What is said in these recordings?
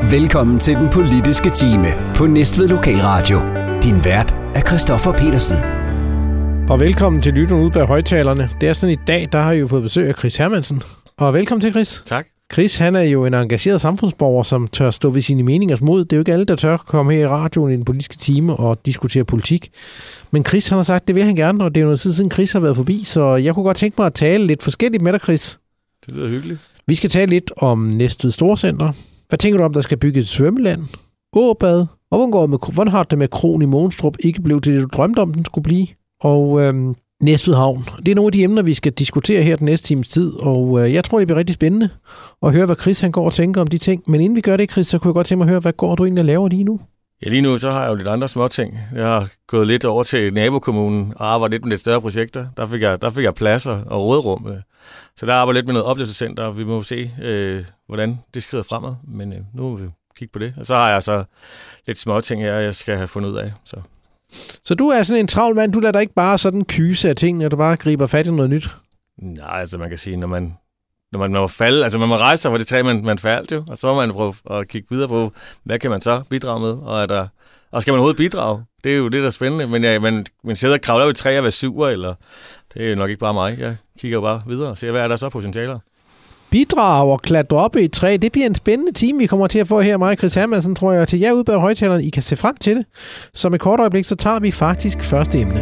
Velkommen til den politiske time på Næstved Lokalradio. Din vært er Christoffer Petersen. Og velkommen til lytterne ude bag højtalerne. Det er sådan i dag, der har I jo fået besøg af Chris Hermansen. Og velkommen til, Chris. Tak. Chris, han er jo en engageret samfundsborger, som tør stå ved sine meningers mod. Det er jo ikke alle, der tør komme her i radioen i den politiske time og diskutere politik. Men Chris, han har sagt, det vil han gerne, og det er jo noget tid siden Chris har været forbi, så jeg kunne godt tænke mig at tale lidt forskelligt med dig, Chris. Det lyder hyggeligt. Vi skal tale lidt om Næstved Storcenter. Hvad tænker du om, der skal bygges et svømmeland, åbad, og hvordan har det med kroen i Mogenstrup ikke blevet til det, du drømte om, den skulle blive? Og Næstved Havn. Det er nogle af de emner, vi skal diskutere her den næste times tid, og jeg tror, det bliver rigtig spændende at høre, hvad Chris han går og tænker om de ting. Men inden vi gør det, Chris, så kunne jeg godt tænke mig at høre, hvad går du egentlig og laver lige nu? Ja, lige nu så har jeg jo lidt andre småting. Jeg har gået lidt over til nabokommunen og arbejdet lidt med lidt større projekter. Der fik jeg pladser og rådrum. Så der arbejder lidt med noget oplevelsescenter, og vi må se, hvordan det skrider fremad. Men nu vil vi kigge på det. Og så har jeg så lidt småting her, jeg skal have fundet ud af. Så du er sådan en travl mand, du lader dig ikke bare sådan kyse af ting, når du bare griber fat i noget nyt? Nej, altså man kan sige, når man må falde, altså man må rejse sig fra det træ, man faldt jo, og så må man prøve at kigge videre på, hvad kan man så bidrage med, og skal man overhovedet bidrage? Det er jo det, der er spændende, men man sidder og kravler op i træ og være sur, eller det er jo nok ikke bare mig. Jeg kigger jo bare videre og ser, hvad er der så potentialer. Bidrag og klatre op i et træ, det bliver en spændende time, vi kommer til at få her. Mig og Chris Hermansen, tror jeg, til jer ude bag højtalerne. I kan se frem til det. Så med kort øjeblik, så tager vi faktisk første emne.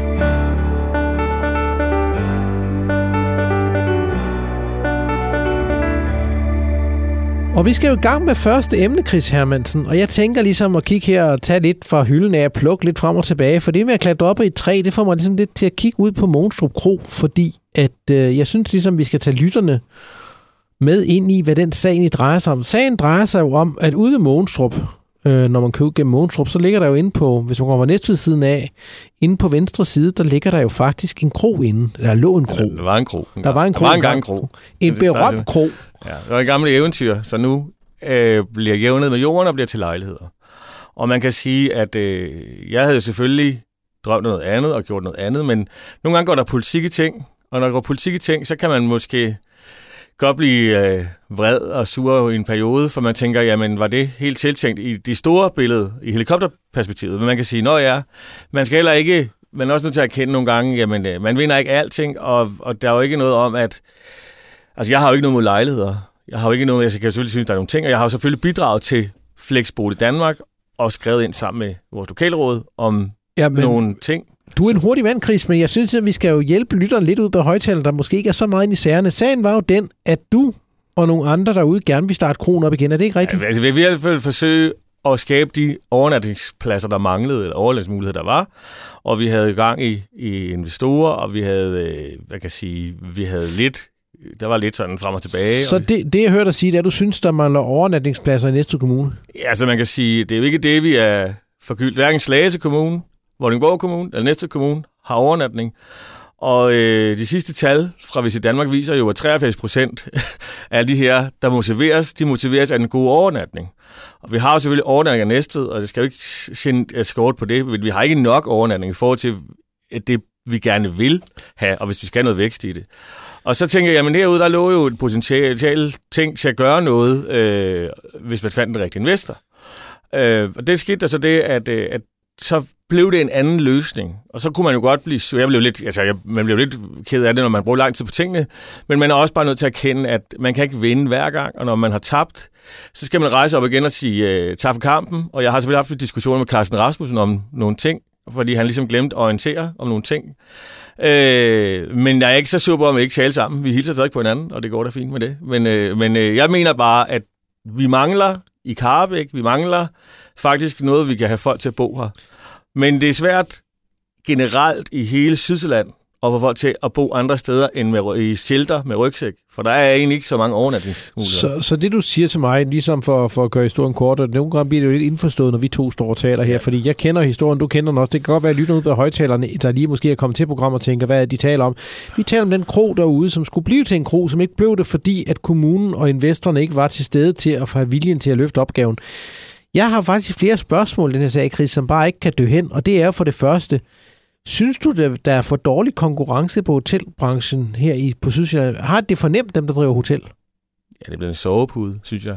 Og vi skal jo i gang med første emne, Chris Hermansen. Og jeg tænker ligesom at kigge her og tage lidt fra hylden af og plukke lidt frem og tilbage. For det med at klatre op i et træ, det får mig ligesom lidt til at kigge ud på Mogenstrup Kro. Fordi at jeg synes ligesom, vi skal tage lytterne med ind i, hvad den sag i drejer sig om. Sagen drejer sig jo om, at ude i Mogenstrup, når man kører gennem Mogenstrup, så ligger der jo inde på, hvis man kommer Næstved siden af, inde på venstre side, der ligger der jo faktisk en kro inde. Der lå en kro. Der var en kro. Der var engang en kro. En berømt kro. Ja, det var et gammelt eventyr, så nu bliver jævnet med jorden og bliver til lejligheder. Og man kan sige, at jeg havde selvfølgelig drømt noget andet og gjort noget andet, men nogle gange går der politik i ting, og når der går politik i ting, så kan man måske godt blive vred og sur i en periode, for man tænker, jamen var det helt tiltænkt i det store billede, i helikopterperspektivet. Men man kan sige, man skal heller ikke, man er også nødt til at erkende nogle gange, jamen man vinder ikke alting, og der er jo ikke noget om, at, altså jeg har jo ikke noget mod lejligheder. Jeg har jo ikke noget, jeg kan selvfølgelig synes, der er nogle ting, og jeg har jo selvfølgelig bidraget til Flexbolig Danmark, og skrevet ind sammen med vores lokalråd om nogle ting. Du er en hurtig mand, Chris, men jeg synes, at vi skal jo hjælpe lytterne lidt ud på højtalerne, der måske ikke er så meget inde i sagerne. Sagen var jo den, at du og nogle andre derude gerne vil starte kronen op igen. Er det ikke rigtigt? Ja, altså, vi vil i hvert fald forsøge at skabe de overnatningspladser, der manglede, eller overnatsmuligheder, der var. Og vi havde gang i investorer, og vi havde, der var lidt sådan frem og tilbage. Så det jeg hørte dig sige, det er, at du synes, der mangler overnatningspladser i Næstved Kommune? Ja, altså man kan sige, det er jo ikke det, vi er forgyldt. Hverken Slagelse Kommune, Vordingborg Kommune eller Næstved Kommune har overnatning. Og de sidste tal fra Visit Danmark viser jo, at 83% af de her, der motiveres, de motiveres af en god overnatning. Og vi har jo selvfølgelig overnatning af Næstved, og det skal jo ikke skåret på det, men vi har ikke nok overnatning i forhold til det, vi gerne vil have, og hvis vi skal have noget vækst i det. Og så tænker jeg, jamen herude, der lå jo et potentielt ting til at gøre noget, hvis man fandt en rigtig investor. Og det skete der så det, at så blev det en anden løsning. Og så kunne man jo godt blive man blev lidt ked af det, når man bruger lang tid på tingene, men man er også bare nødt til at erkende, at man kan ikke vinde hver gang, og når man har tabt, så skal man rejse op igen og sige tak for kampen. Og jeg har selvfølgelig haft en diskussion med Carsten Rasmussen om nogle ting, fordi han ligesom glemte at orientere om nogle ting. Men jeg er ikke så sur på, om vi ikke taler sammen. Vi hilser stadig på hinanden, og det går da fint med det. Men jeg mener bare, at vi mangler i Karrebæk, vi mangler faktisk noget, vi kan have folk til at bo her. Men det er svært generelt i hele Sydsjælland at få folk til at bo andre steder end i shelter med rygsæk. For der er egentlig ikke så mange overnatningsmuligheder. Så det, du siger til mig, ligesom for at gøre historien kort, og nogle gange bliver det jo lidt indforstået, når vi to står og taler her, ja. Fordi jeg kender historien, du kender den også. Det kan godt være, at lytter ud på højtalerne, der lige måske er kommet til program og tænker, hvad de taler om. Vi taler om den kro derude, som skulle blive til en kro, som ikke blev det, fordi at kommunen og investorerne ikke var til stede til at få viljen til at løfte opgaven. Jeg har faktisk flere spørgsmål i den her sag, Chris, som bare ikke kan dø hen, og det er for det første, synes du, der er for dårlig konkurrence på hotelbranchen her på Sydsjælland? Har det fornemt dem, der driver hotel? Ja, det er blevet en sovepude, synes jeg.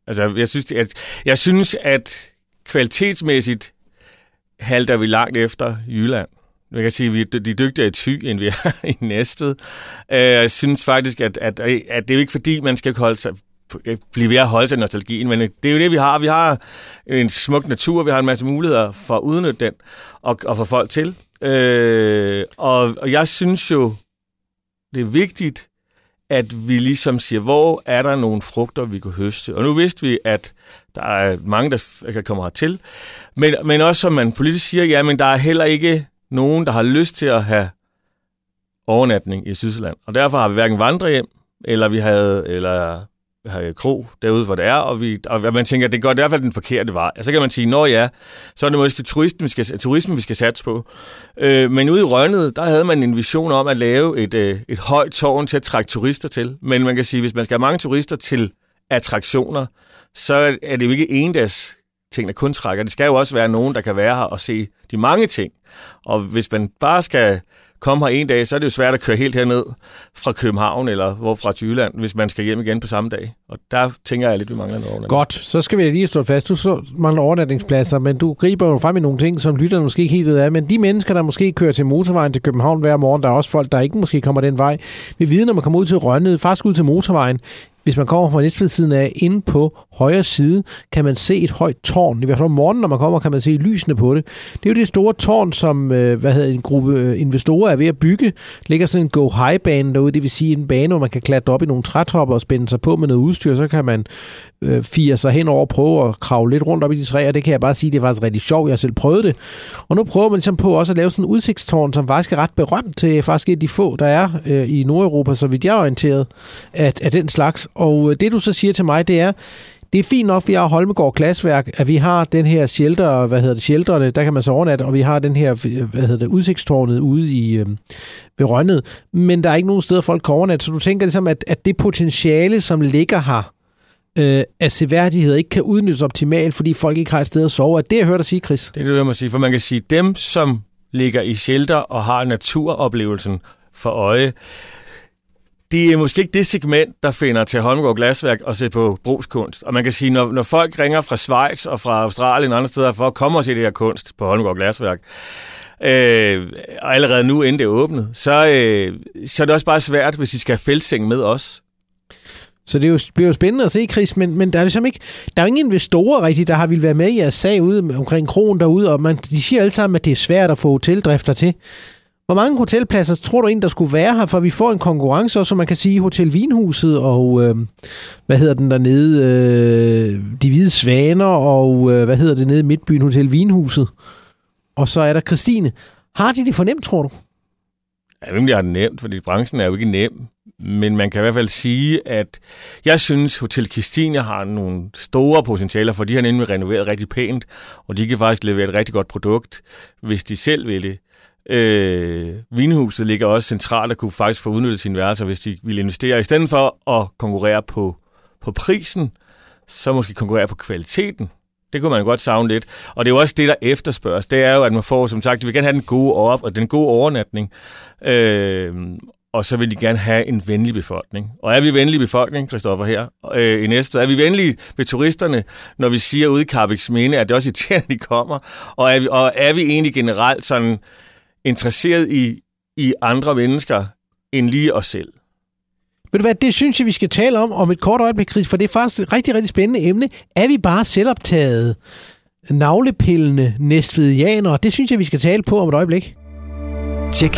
Altså, jeg synes, at kvalitetsmæssigt halter vi langt efter Jylland. Jeg kan sige, at de er dygtigere i Thy, end vi er i Næstved. Jeg synes faktisk, at det er jo ikke fordi, man skal blive ved at holde sig nostalgien, men det er jo det, vi har. Vi har en smuk natur, vi har en masse muligheder for at udnytte den og få folk til. Og jeg synes jo, det er vigtigt, at vi ligesom siger, hvor er der nogle frugter, vi kan høste. Og nu vidste vi, at der er mange, der kan komme hertil. Men også, som man politisk siger, jamen der er heller ikke nogen, der har lyst til at have overnatning i Sydsjælland. Og derfor har vi hverken vandrehjem, eller vi havde krog derude, hvor det er, og man tænker, at det går i hvert fald den forkerte vej. Og så kan man sige, nå ja, så er det måske turismen, vi skal satse på. Men ude i Rønnede, der havde man en vision om at lave et højt tårn til at trække turister til. Men man kan sige, hvis man skal have mange turister til attraktioner, så er det jo ikke endags ting, der kun trækker. Det skal jo også være nogen, der kan være her og se de mange ting. Og hvis man bare skal komme her en dag, så er det jo svært at køre helt herned fra København eller hvorfra til Jylland, hvis man skal hjem igen på samme dag. Og der tænker jeg lidt, vi mangler noget overnatning. Godt, så skal vi lige stå fast. Du så mangler overnatningspladser, men du griber jo frem i nogle ting, som lytterne måske ikke helt ved af. Men de mennesker, der måske kører til motorvejen til København hver morgen, der er også folk, der ikke måske kommer den vej. Vi ved, når man kommer ud til Rønnede, faktisk ud til motorvejen, hvis man kommer fra Næstved-siden af, inde på højre side, kan man se et højt tårn. I hvert fald om morgenen, når man kommer, kan man se lysene på det. Det er jo det store tårn, som en gruppe investorer er ved at bygge. Ligger sådan en go-high-bane derude, det vil sige en bane, hvor man kan klatre op i nogle trætopper og spænde sig på med noget udstyr. Så kan man fire sig hen over og prøve at kravle lidt rundt op i de træer. Det kan jeg bare sige, det er faktisk rigtig sjovt. Jeg har selv prøvet det. Og nu prøver man ligesom på også at lave sådan en udsigtstårn, som faktisk er ret berømt til faktisk et af de få, der er i Nordeuropa, så vidt jeg er orienteret af den slags. Og det, du så siger til mig, det er fint nok, vi har Holmegaard Glasværk, at vi har den her shelter, shelterne, der kan man så overnatte, og vi har den her, udsigtstårnet ude i ved Rønnede, men der er ikke nogen steder, folk kan overnatte, så du tænker ligesom, at det potentiale, som ligger her, af seværdigheder ikke kan udnyttes optimalt, fordi folk ikke har et sted at sove. Er det, jeg hørte dig sige, Chris? Det er det, jeg må sige, for man kan sige, dem, som ligger i shelter og har naturoplevelsen for øje, det er måske ikke det segment, der finder til Holmegaard Glasværk og se på brugskunst. Og man kan sige, når folk ringer fra Schweiz og fra Australien og andre steder for at komme og se det her kunst på Holmegaard Glasværk, og allerede nu, inden det er åbnet, så er det også bare svært, hvis I skal have feltseng med os. Så det bliver jo spændende at se, Chris, men der er ligesom ikke, der er jo ingen investorer rigtigt, der har ville være med i jeres sag ude omkring krogen derude, og de siger alle sammen, at det er svært at få hoteldrifter til. Hvor mange hotelpladser tror du egentlig, der skulle være her, for vi får en konkurrence, også, så man kan sige Hotel Vinhuset og, den dernede, De Hvide Svaner, og det nede i Midtbyen, Hotel Vinhuset. Og så er der Christine. Har de det for nemt, tror du? Ja, hvem de har det nemt, fordi branchen er jo ikke nem. Men man kan i hvert fald sige, at jeg synes, Hotel Christine har nogle store potentialer, for de har nemlig renoveret rigtig pænt, og de kan faktisk levere et rigtig godt produkt, hvis de selv vil det. Vinhuset ligger også centralt og kunne faktisk få udnyttet sine værelser, hvis de ville investere. I stedet for at konkurrere på prisen, så måske konkurrere på kvaliteten. Det kunne man jo godt savne lidt. Og det er jo også det, der efterspørges. Det er jo, at man får, som sagt, de vil gerne have den gode overnatning. Og så vil de gerne have en venlig befolkning. Og er vi venlig befolkning, Christoffer, her i Næstved? Er vi venlige ved turisterne, når vi siger ude i Karrebæksminde, at det også irriterende, de kommer? Og er vi egentlig generelt sådan interesseret i andre mennesker end lige os selv? Ved du hvad, det synes jeg, vi skal tale om et kort øjeblik, Chris, for det er faktisk et rigtig, rigtig spændende emne. Er vi bare selvoptaget navlepillende næstvedianere? Det synes jeg, vi skal tale på om et øjeblik. Tjek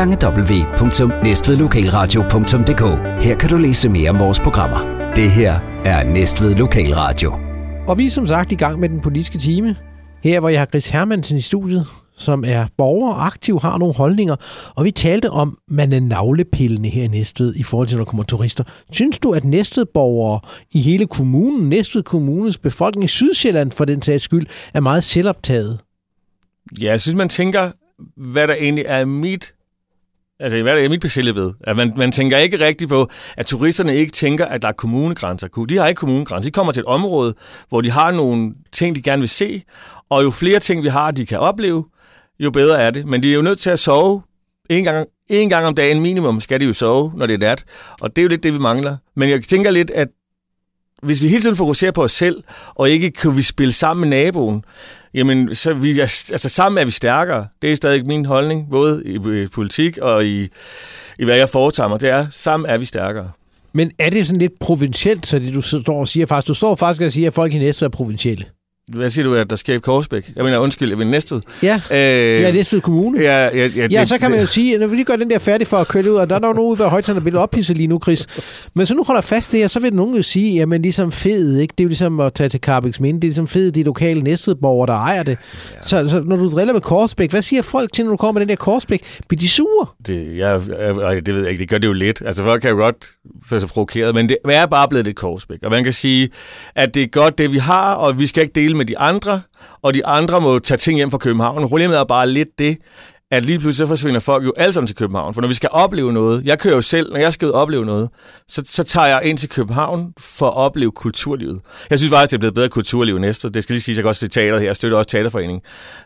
www.næstvedlokalradio.dk. Her kan du læse mere om vores programmer. Det her er Næstved Lokalradio. Og vi er som sagt i gang med den politiske time. Her, hvor jeg har Chris Hermansen i studiet, som er borger og aktiv, har nogle holdninger. Og vi talte om, man er navlepillende her i Næstved i forhold til, når der kommer turister. Synes du, at Næstved-borgere i hele kommunen, Næstved Kommunes befolkning i Sydsjælland for den sags skyld, er meget selvoptaget? Ja, jeg synes, man tænker, hvad der egentlig er mit besættelebed. At man tænker ikke rigtigt på, at turisterne ikke tænker, at der er kommunegrænser. De har ikke kommunegrænser. De kommer til et område, hvor de har nogle ting, de gerne vil se, og jo flere ting, vi har, de kan opleve, jo bedre er det. Men de er jo nødt til at sove en gang om dagen minimum, skal de jo sove, når det er nat. Og det er jo lidt det, vi mangler. Men jeg tænker lidt, at hvis vi hele tiden fokuserer på os selv, og ikke kan vi spille sammen med naboen, jamen, så sammen er vi stærkere. Det er stadig min holdning, både i politik og i hvad jeg foretager mig. Det er, sammen er vi stærkere. Men er det sådan lidt provincielt, så det du står og siger faktisk? Du står faktisk og siger, at folk i Næstved er provincielle. Hvad siger du, at der sker i Korsbæk? Jeg mener Næstved. Ja, Næstved Kommune. Ja, så kan man jo sige, når vi lige gør den der færdig for at køre ud, og der er nogen ude ved højtaler, der bliver ophidset lige nu, Chris. Men så nu holder fast det her, så vil nogen jo sige, jamen ligesom fed, ikke? Det er jo ligesom at tage til Karrebæksminde. Det er ligesom fed, de lokale Næstvedborgere, der ejer det. Ja. Så når du driller med Korsbæk, hvad siger folk til, når du kommer med den der Korsbæk? Bliver de sure? Det ved jeg ikke. Det gør det jo lidt. Altså folk kan jo godt føle sig provokeret, men det er bare blevet lidt Korsbæk. Og man kan sige, at det er godt det, vi har, og vi skal ikke dele med de andre, og de andre må tage ting hjem fra København. Problemet er bare lidt det, at lige pludselig så forsvinder folk jo alle sammen til København. For når vi skal opleve noget, jeg kører jo selv, når jeg skal ud og opleve noget, så tager jeg ind til København for at opleve kulturlivet. Jeg synes faktisk, det er blevet bedre kulturliv i Næstved. Det skal lige sige, at jeg kan også til teateret her. Jeg støtter også teaterforeningen.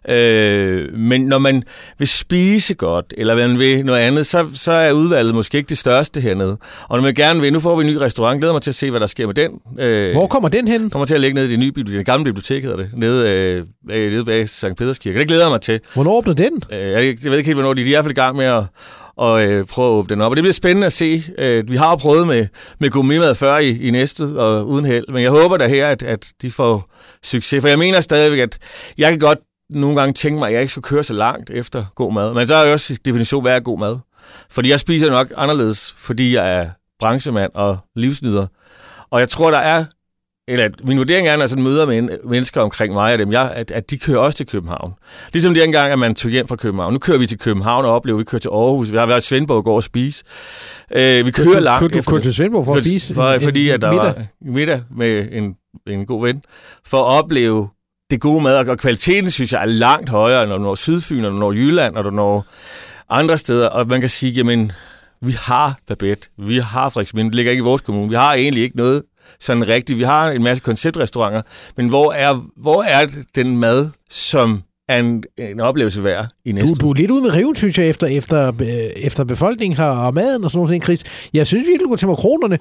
Men når man vil spise godt, eller man vil noget andet, så er udvalget måske ikke det største hernede. Og når man gerne vil, nu får vi en ny restaurant, glæder mig til at se, hvad der sker med den. Hvor kommer den hen? Kommer til at ligge nede i det gamle bibliotek, hedder det. Nede bag Sankt Peders Kirke. Det glæder jeg mig til. Hvornår åbner den? Jeg ved ikke helt, hvornår de er i hvert fald i gang med at prøve at åbne den op. Og det bliver spændende at se. Vi har jo prøvet med gourmetmad før i Næstved og uden held. Men jeg håber da her, at de får succes. For jeg mener stadigvæk, at jeg kan godt nogle gange tænke mig, at jeg ikke skal køre så langt efter god mad. Men så er jo også definition, hvad er god mad. Fordi jeg spiser nok anderledes, fordi jeg er branchemand og livsnyder. Og jeg tror, der er... Eller min vurdering er, når jeg sådan møder med mennesker omkring mig og dem, at de kører også til København. Ligesom det engang, at man tog hjem fra København. Nu kører vi til København og oplever, vi kører til Aarhus. Vi har været i Svendborg og går og spise. Vi kører langt. Du kører til Svendborg for at spise? Fordi at der var middag med en god ven. For at opleve det gode mad. Og kvaliteten, synes jeg, er langt højere, når du når Sydfyn, når du når Jylland, når du når andre steder. Og man kan sige, jamen, vi har Babette, vi har Frederiksminde, det ligger ikke i vores kommune. Vi har egentlig ikke noget sådan rigtigt. Vi har en masse konceptrestauranter, men hvor er den mad, som er en oplevelse værd i Næstved? Du er lidt ude med riven, synes jeg, efter befolkningen her og maden og sådan noget, Chris. Jeg synes virkelig, du går til makronerne.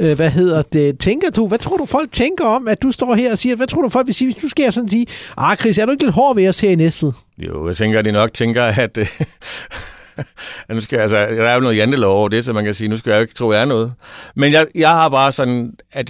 Hvad tror du, folk tænker om, at du står her og siger, hvad tror du, folk vil sige, hvis du skal sådan sige, Chris, er du ikke lidt hård ved os her i Næstved? Jo, jeg tænker, at de nok tænker, at... nu skal der er jo noget jantelov over det, så man kan sige, nu skal jeg jo ikke tro, jeg er noget. Men jeg har bare sådan, at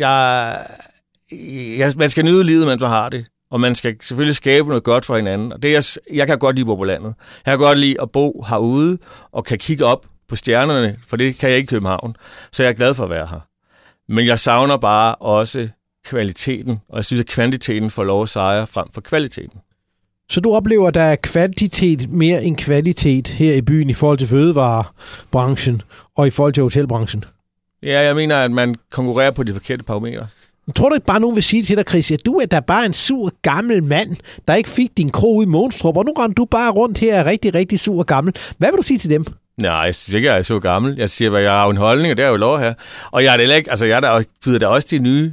man skal nyde livet, mens man har det. Og man skal selvfølgelig skabe noget godt for hinanden. Og jeg kan godt lide at bo på landet. Jeg kan godt lide at bo herude og kan kigge op på stjernerne, for det kan jeg ikke i København. Så jeg er glad for at være her. Men jeg savner bare også kvaliteten, og jeg synes, at kvantiteten får lov at sejre frem for kvaliteten. Så du oplever, at der er kvantitet mere end kvalitet her i byen i forhold til fødevarebranchen og i forhold til hotelbranchen? Ja, jeg mener, at man konkurrerer på de forkerte parametre. Tror du ikke bare, nogen vil sige til dig, Chris, at du er da bare en sur gammel mand, der ikke fik din krog ud i Månstrup, og nu render du bare rundt her og er rigtig, rigtig sur og gammel. Hvad vil du sige til dem? Nej, jeg synes ikke, jeg er så gammel. Jeg siger, at jeg har en holdning, og det er jo lov her. Og jeg er det ikke, altså jeg byder da også de nye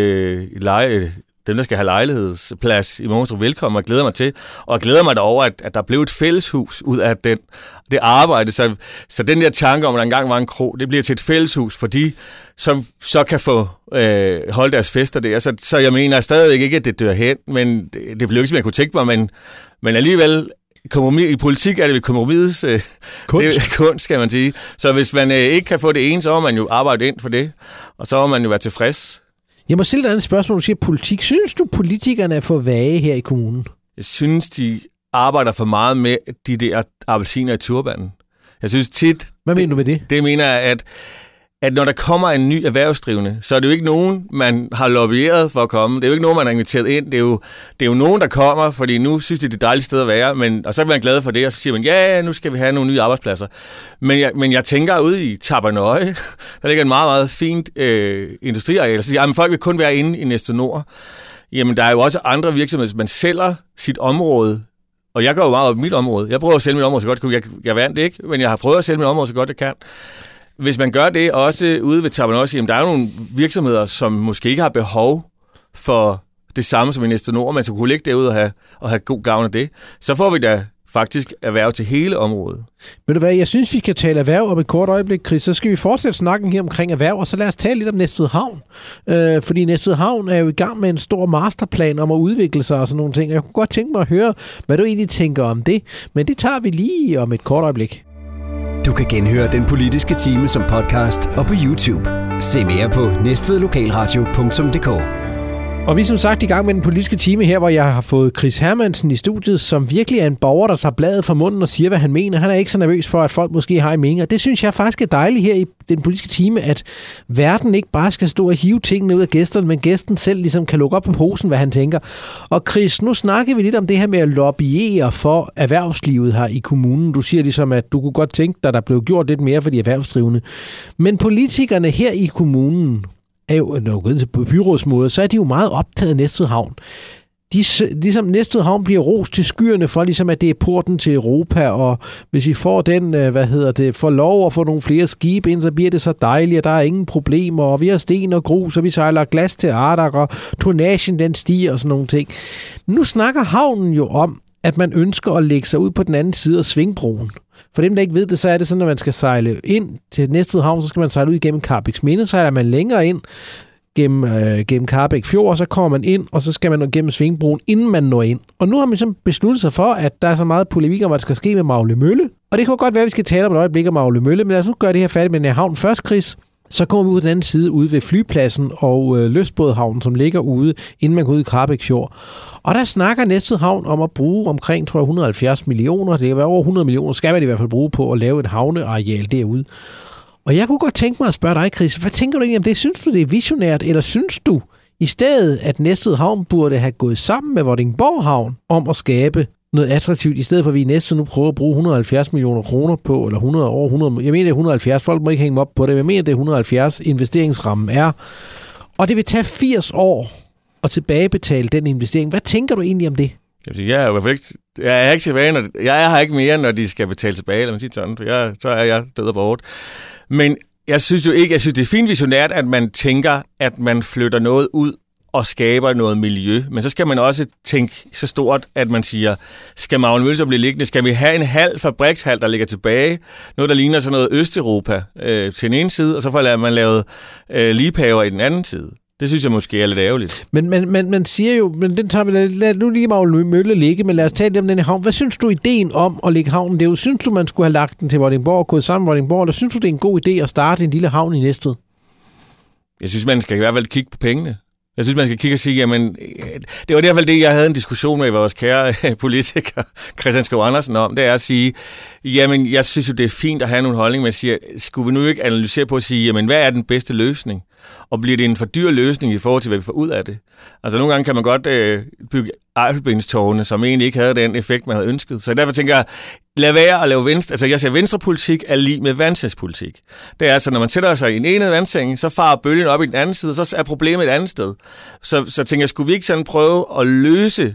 dem, der skal have lejlighedsplads i Månstrup, velkommen, og glæder mig til. Og jeg glæder mig derover, at der blev et fælleshus ud af det arbejde. Så den der tanke om, at der engang var en krog, det bliver til et fælleshus for de, som så kan få holde deres fester der. Så jeg mener stadig ikke, at det dør hen, men det blev ikke, som jeg kunne tænke mig, men alligevel, i politik er det vel kompromisets kunst, skal man sige. Så hvis man ikke kan få det ene, så må man jo arbejde ind for det, og så må man jo være tilfreds. Jeg må stille dig et spørgsmål, du siger politik. Synes du, politikerne er for vage her i kommunen? Jeg synes, de arbejder for meget med de der appelsiner i turbanen. Jeg synes tit... Hvad mener du med det? Det mener jeg, at når der kommer en ny erhvervsdrivende, så er det jo ikke nogen, man har lobbyeret for at komme. Det er jo ikke nogen, man har inviteret ind. Det er jo nogen, der kommer, fordi nu synes de, det er et dejligt sted at være. Og så er man glad for det, og så siger man, ja, nu skal vi have nogle nye arbejdspladser. Men jeg tænker ude i Tappernøje, der ligger en meget, meget fint industriareal. Så siger, jamen, folk vil kun være inde i Næstved Nord. Jamen, der er jo også andre virksomheder, hvis man sælger sit område. Og jeg går jo meget op i mit område. Jeg prøver at sælge mit område så godt. Jeg vandt ikke, men jeg har prøvet at sælge mit område så godt jeg kan. Hvis man gør det også ude ved Tappernøje, jamen der er jo nogle virksomheder, som måske ikke har behov for det samme som i Næstved Nord, men så kunne ligge derude og have god gavn af det. Så får vi da faktisk erhverv til hele området. Ved du hvad, jeg synes, vi kan tale erhverv om et kort øjeblik, Chris. Så skal vi fortsætte snakken her omkring erhverv, og så lad os tale lidt om Næstved Havn. Fordi Næstved Havn er jo i gang med en stor masterplan om at udvikle sig og sådan nogle ting. Jeg kunne godt tænke mig at høre, hvad du egentlig tænker om det. Men det tager vi lige om et kort øjeblik. Du kan genhøre Den Politiske Time som podcast og på YouTube. Se mere på næstvedlokalradio.dk. Og vi er som sagt i gang med den politiske time her, hvor jeg har fået Chris Hermansen i studiet, som virkelig er en borger, der tager bladet fra munden og siger, hvad han mener. Han er ikke så nervøs for, at folk måske har en mening. Og det synes jeg faktisk er dejligt her i den politiske time, at verden ikke bare skal stå og hive tingene ud af gæsterne, men gæsten selv ligesom kan lukke op på posen, hvad han tænker. Og Chris, nu snakker vi lidt om det her med at lobbyere for erhvervslivet her i kommunen. Du siger ligesom, at du kunne godt tænke dig, at der blev gjort lidt mere for de erhvervsdrivende. Men politikerne her i kommunen er jo, når gået til byrådsmøder, så er de jo meget optaget af Næstved Havn. Ligesom Næstved Havn bliver rost til skyerne for, ligesom at det er porten til Europa, og hvis I får den, får lov at få nogle flere skibe ind, så bliver det så dejligt, og der er ingen problemer, og vi har sten og grus, og vi sejler glas til Ardak, og tonnagen den stiger og sådan nogle ting. Nu snakker havnen jo om, at man ønsker at lægge sig ud på den anden side af Svingbroen. For dem, der ikke ved det, så er det sådan, at man skal sejle ind til Næstved Havn, så skal man sejle ud igennem Karrebæksminde, så er man længere ind gennem Karrebæk Fjord, og så kommer man ind, og så skal man nå gennem Svingbroen, inden man når ind. Og nu har man ligesom besluttet sig for, at der er så meget polemik om, hvad der skal ske med Magle Mølle. Og det kan godt være, at vi skal tale om et øjeblik om Magle Mølle, men lad os nu gøre det her færdigt med den her havn først, Chris. Så kommer vi ud den anden side, ude ved flypladsen og lystbådhavnen, som ligger ude, inden man går ud i Karrebæk Fjord. Og der snakker Næstved Havn om at bruge omkring, tror jeg, 170 millioner. Det er over 100 millioner, skal man i hvert fald bruge på at lave et havneareal derude. Og jeg kunne godt tænke mig at spørge dig, Chris, hvad tænker du egentlig om det? Synes du, det er visionært, eller synes du i stedet, at Næstved Havn burde have gået sammen med Vordingborg Havn om at skabe noget attraktivt, i stedet for at vi i Næstved nu prøver at bruge 170 millioner kroner på, eller 100 over 100, jeg mener det er 170, folk må ikke hænge mig op på det, jeg mener det er 170, investeringsrammen er, og det vil tage 80 år at tilbagebetale den investering. Hvad tænker du egentlig om det? Jeg er jo ikke, jeg er ikke tilbage, jeg er her ikke mere, når de skal betale tilbage, eller man siger sådan, for så er jeg død og bort. Men jeg synes det er fint visionært, at man tænker, at man flytter noget ud og skaber noget miljø. Men så skal man også tænke så stort, at man siger, skal Magle Mølle så blive liggende? Skal vi have en halv fabrikshal, der ligger tilbage? Noget, der ligner sådan noget Østeuropa til den ene side, og så får man lavet ligepaver i den anden side. Det synes jeg måske er lidt ærgerligt. Men man siger jo, men den tager vi, lad nu lige Magle Mølle ligge, men lad os tale om den her havn. Hvad synes du ideen om at lægge havnen? Det er jo, synes du, man skulle have lagt den til Vordingborg og gået sammen med Vordingborg, eller synes du, det er en god idé at starte en lille havn i Næstved? Jeg synes, man skal i hvert fald kigge på pengene. Jeg synes, man skal kigge og sige, jamen, det var i hvert fald det, jeg havde en diskussion med vores kære politiker, Christian Skov Andersen, om, det er at sige, jamen, jeg synes jo, det er fint at have nogle holdninger, men jeg siger, skulle vi nu ikke analysere på at sige, jamen, hvad er den bedste løsning? Og bliver det en for dyr løsning i forhold til, hvad vi får ud af det? Altså, nogle gange kan man godt bygge Eiffelbenstårne, som egentlig ikke havde den effekt, man havde ønsket. Så derfor tænker jeg, lad være at lave venstre. Altså, jeg siger, venstrepolitik er lige med vandsangspolitik. Det er altså, når man sætter sig i en ene vandseng, så farer bølgen op i den anden side, så er problemet et andet sted. Så tænker jeg, skulle vi ikke sådan prøve at løse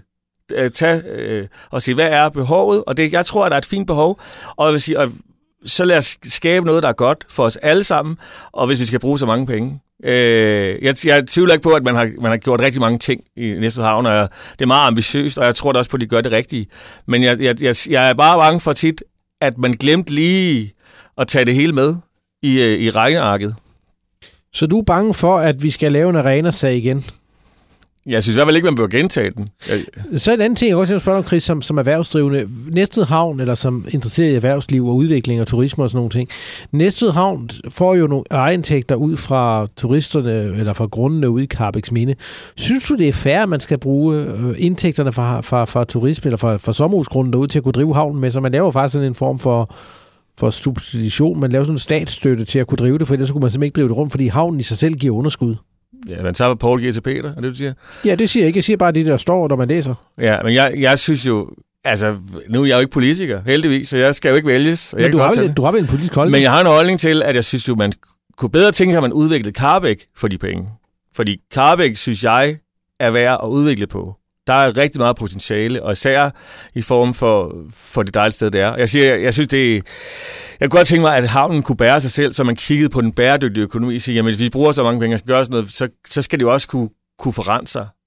og sige, hvad er behovet? Og det, jeg tror, at der er et fint behov. Og jeg vil sige, så lad os skabe noget, der er godt for os alle sammen, og hvis vi skal bruge så mange penge. Jeg tvivler ikke på, at man har gjort rigtig mange ting i Næstved Havn, og det er meget ambitiøst, og jeg tror da også på, at de gør det rigtige. Men jeg er bare bange for tit, at man glemte lige at tage det hele med i regnearket. Så du er bange for, at vi skal lave en arena-sag igen? Jeg synes i hvert fald ikke, man bør gentage den. Så en anden ting, jeg også spørge om, Chris, som erhvervsdrivende. Næstved Havn, eller som interesseret i erhvervsliv og udvikling og turisme og sådan nogle ting. Næstved Havn får jo nogle ejerindtægter ud fra turisterne, eller fra grundene ude i Karrebæksminde. Synes du, det er fair, at man skal bruge indtægterne fra turisme, eller fra sommerhusgrunden derude til at kunne drive havnen med? Så man laver faktisk sådan en form for substitution. Man laver sådan en statsstøtte til at kunne drive det, for ellers kunne man simpelthen ikke drive det rundt, fordi havnen i sig selv giver underskud. Ja, man tager, hvad Poul giver til Peter, er det, du siger? Ja, det siger jeg ikke. Jeg siger bare det, der står, når man læser. Ja, men jeg synes jo, altså, nu er jeg jo ikke politiker, heldigvis, så jeg skal jo ikke vælges. Men du har vel en politisk holdning? Men jeg har en holdning til, at jeg synes jo, man kunne bedre tænke, at man udviklede Karrebæk for de penge. Fordi Karrebæk, synes jeg, er værd at udvikle på. Der er rigtig meget potentiale, og især i form for det dejlige sted, det er. Jeg synes, jeg kunne godt tænke mig, at havnen kunne bære sig selv, så man kiggede på den bæredygtige økonomi og siger, jamen hvis vi bruger så mange penge og skal gøre sådan noget, så skal det jo også kunne forrente sig.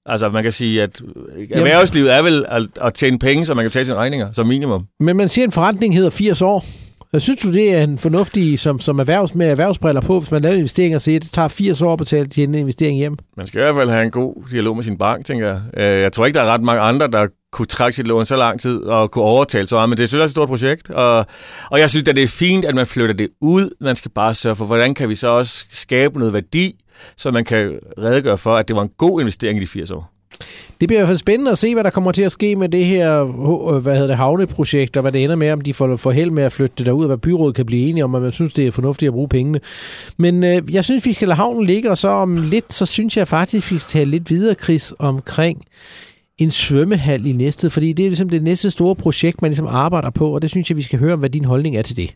Altså, man kan sige, at erhvervslivet er vel at tjene penge, så man kan tage sine regninger som minimum. Men man siger, at en forretning hedder 80 år. Synes du, det er en fornuftig, som med erhvervsbriller på, hvis man laver investeringer og siger, at det tager 80 år at betale til en investering hjem? Man skal i hvert fald have en god dialog med sin bank, tænker jeg. Jeg tror ikke, der er ret mange andre, der kunne trække sit lån så lang tid og kunne overtale så meget, men det er selvfølgelig et stort projekt. Og jeg synes, at det er fint, at man flytter det ud. Man skal bare sørge for, hvordan kan vi så også skabe noget værdi, så man kan redegøre for, at det var en god investering i de 80 år. Det bliver i hvert fald spændende at se, hvad der kommer til at ske med det her havneprojekt, og hvad det ender med, om de får held med at flytte det derud, og hvad byrådet kan blive enige om, og man synes, det er fornuftigt at bruge pengene. Men jeg synes, vi skal lade havnen ligge, og så om lidt, så synes jeg faktisk, vi skal tale lidt videre, Chris, omkring en svømmehal i Næstved, fordi det er ligesom det næste store projekt, man ligesom arbejder på, og det synes jeg, vi skal høre om, hvad din holdning er til det.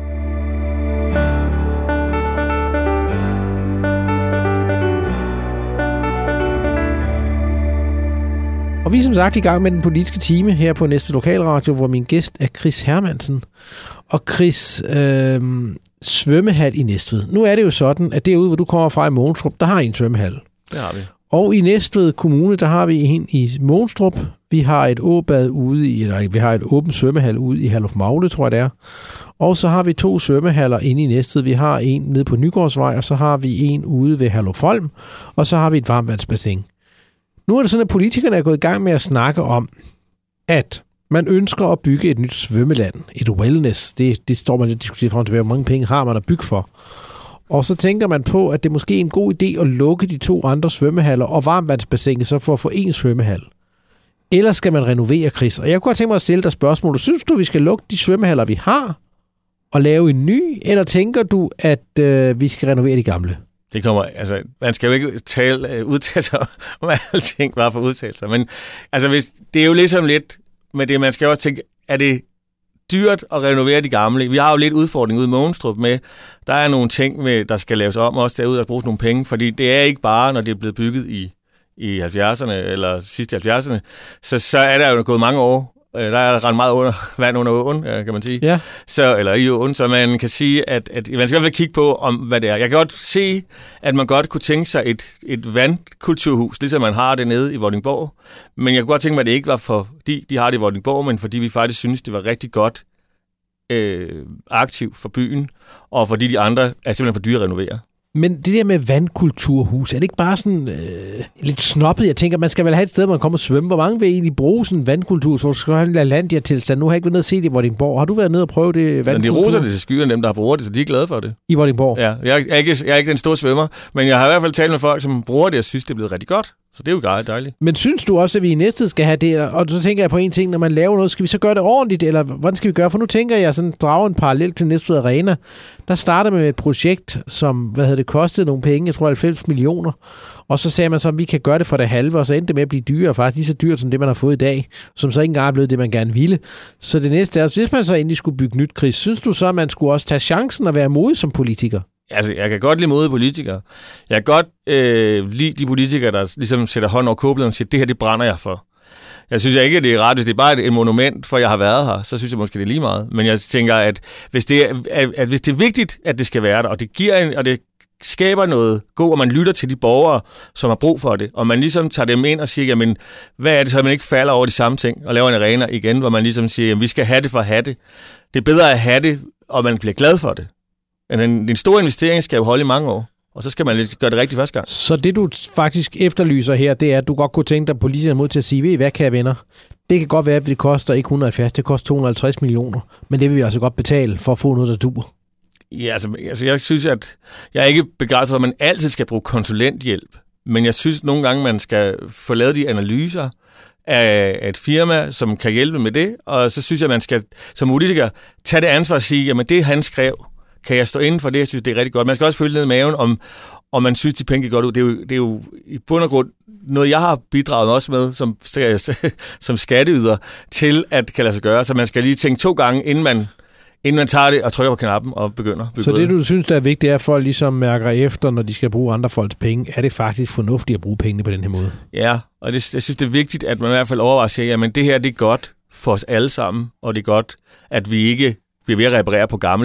Og vi er som sagt i gang med den politiske time her på Næstved Lokalradio, hvor min gæst er Chris Hermansen. Og Chris, svømmehal i Næstved. Nu er det jo sådan, at derude, hvor du kommer fra i Mogenstrup, der har I en svømmehal. Det har vi. Og i Næstved Kommune, der har vi en i Mogenstrup. Vi har et vi har et åbent svømmehal ude i Herlufmagle, tror jeg det er. Og så har vi 2 svømmehaller inde i Næstved. Vi har en nede på Nygårdsvej, og så har vi en ude ved Herlufholm, og så har vi et varmvandsbassin. Nu er det sådan, at politikerne er gået i gang med at snakke om, at man ønsker at bygge et nyt svømmeland, et wellness. Det står man lidt diskuteret frem tilbage, hvor mange penge har man at bygge for. Og så tænker man på, at det måske er en god idé at lukke de 2 andre svømmehaller og varmvandsbassinet, så for at få en svømmehal. Eller skal man renovere, Chris? Og jeg kunne godt tænke mig at stille dig spørgsmål. Synes du, vi skal lukke de svømmehaller, vi har, og lave en ny? Eller tænker du, at vi skal renovere de gamle? Det kommer, altså, man skal jo ikke udtale sig om alting, bare for udtalelser. Men altså, det er jo ligesom lidt med det, man skal også tænke, er det dyrt at renovere de gamle? Vi har jo lidt udfordring ude i Mogenstrup med, der er nogle ting, der skal laves om også derude, og bruges nogle penge, fordi det er ikke bare, når det er blevet bygget i 70'erne, eller sidst i 70'erne, så er der jo gået mange år. Der er ret meget vand under åen, kan man sige. Ja. Eller i åen, så man kan sige, at man skal i hvert fald kigge på, om hvad det er. Jeg kan godt se, at man godt kunne tænke sig et vandkulturhus, ligesom man har det nede i Vordingborg. Men jeg kunne godt tænke mig, at det ikke var fordi de har det i Vordingborg, men fordi vi faktisk synes, det var rigtig godt aktivt for byen, og fordi de andre er simpelthen for dyre at renovere. Men det der med vandkulturhus, er det ikke bare sådan lidt snobbet? Jeg tænker, man skal vel have et sted, hvor man kommer og svømme. Hvor mange vil egentlig bruge sådan en vandkulturhus, hvor du skal have en LaLandia-tilstand? Nu har jeg ikke været nede og se det i Vordingborg. Har du været nede og prøve det vandkultur? De roser det til skyen, dem der har brugt det, så de er glade for det. I Vordingborg? Ja, jeg er ikke den store svømmer, men jeg har i hvert fald talt med folk, som bruger det og synes, det er blevet rigtig godt. Så det er jo dejligt. Men synes du også, at vi i Næstved skal have det? Og så tænker jeg på en ting, når man laver noget, skal vi så gøre det ordentligt, eller hvordan skal vi gøre? For nu tænker jeg sådan, drager en parallel til Næstved Arena. Der startede med et projekt, som kostede nogle penge, jeg tror 90 millioner. Og så sagde man så, at vi kan gøre det for det halve, og så endte det med at blive dyrere, faktisk lige så dyrt som det, man har fået i dag, som så ikke engang er blevet det, man gerne ville. Så det næste er, hvis man så endelig skulle bygge nyt, Chris, synes du så, at man skulle også tage chancen og være modig som politiker? Altså, jeg kan godt lide modige politikere. Jeg kan godt lide de politikere, der ligesom sætter hånd over koblet og siger, det her, det brænder jeg for. Jeg synes ikke, at det er ret. Hvis det er bare et monument, for jeg har været her, så synes jeg måske, det er lige meget. Men jeg tænker, at hvis det er vigtigt, at det skal være der, og det giver og det skaber noget god, og man lytter til de borgere, som har brug for det, og man ligesom tager dem ind og siger, jamen, hvad er det så, man ikke falder over de samme ting, og laver en arena igen, hvor man ligesom siger, jamen, vi skal have det for at have det. Det er bedre at have det, og man bliver glad for det. En stor investering skal jo holde i mange år, og så skal man gøre det rigtigt første gang. Så det, du faktisk efterlyser her, det er, at du godt kunne tænke dig politikerne mod til at sige, ved I hvad, kære venner? Det kan godt være, at det koster ikke 170, det koster 250 millioner, men det vil vi altså godt betale for at få noget, der duer. Ja, altså jeg synes, at jeg er ikke begejstret for, at man altid skal bruge konsulenthjælp, men jeg synes nogle gange, man skal få lavet de analyser af et firma, som kan hjælpe med det, og så synes jeg, at man skal som politiker tage det ansvar og sige, jamen det han skrev, kan jeg stå inden for det, jeg synes, det er rigtig godt. Man skal også følge ned i maven, om man synes, de penge er godt ud. Det er jo i bund og grund noget, jeg har bidraget også med som skatteyder til at kan lade sig gøre. Så man skal lige tænke 2 gange, inden man tager det og trykker på knappen og begynder. Så det, du synes, der er vigtigt, er, at folk ligesom mærker efter, når de skal bruge andre folks penge. Er det faktisk fornuftigt at bruge pengene på den her måde? Ja, og jeg synes, det er vigtigt, at man i hvert fald overvejer sig, jamen det her, det er godt for os alle sammen, og det er godt, at vi ikke bliver ved at reparere på gammelt.